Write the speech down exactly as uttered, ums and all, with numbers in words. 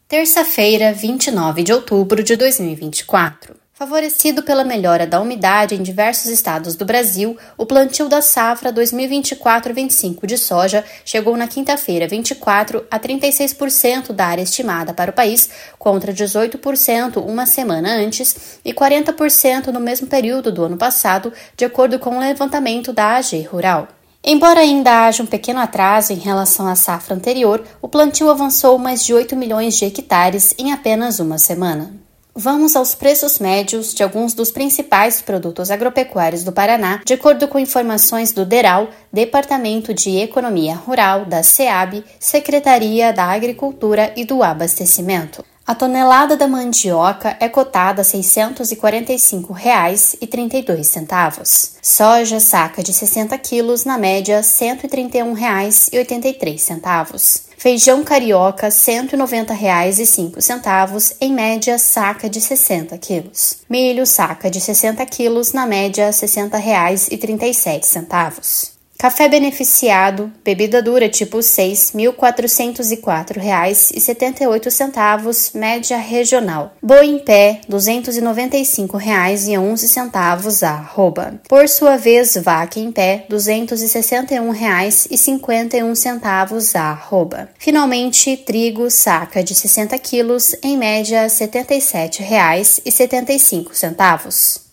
Terça-feira, vinte e nove de outubro de dois mil e vinte e quatro. Favorecido pela melhora da umidade em diversos estados do Brasil, o plantio da safra dois mil e vinte e quatro vinte e cinco de soja chegou na quinta-feira, vinte e quatro, a trinta e seis por cento da área estimada para o país, contra dezoito por cento uma semana antes e quarenta por cento no mesmo período do ano passado, de acordo com o levantamento da A G Rural. Embora ainda haja um pequeno atraso em relação à safra anterior, o plantio avançou mais de oito milhões de hectares em apenas uma semana. Vamos aos preços médios de alguns dos principais produtos agropecuários do Paraná, de acordo com informações do DERAL, Departamento de Economia Rural, da SEAB, Secretaria da Agricultura e do Abastecimento. A tonelada da mandioca é cotada a seiscentos e quarenta e cinco reais e trinta e dois centavos. Soja saca de sessenta quilos, na média, cento e trinta e um reais e oitenta e três centavos. Feijão carioca, cento e noventa reais e cinco centavos, em média, saca de sessenta quilos. Milho saca de sessenta quilos, na média, sessenta reais e trinta e sete centavos. Café beneficiado, bebida dura tipo seis, mil quatrocentos e quatro reais e setenta e oito centavos, média regional. Boi em pé, duzentos e noventa e cinco reais e onze centavos a arroba. Por sua vez, vaca em pé, duzentos e sessenta e um reais e cinquenta e um centavos a arroba. Finalmente, trigo saca de sessenta quilos, em média setenta e sete reais e setenta e cinco centavos.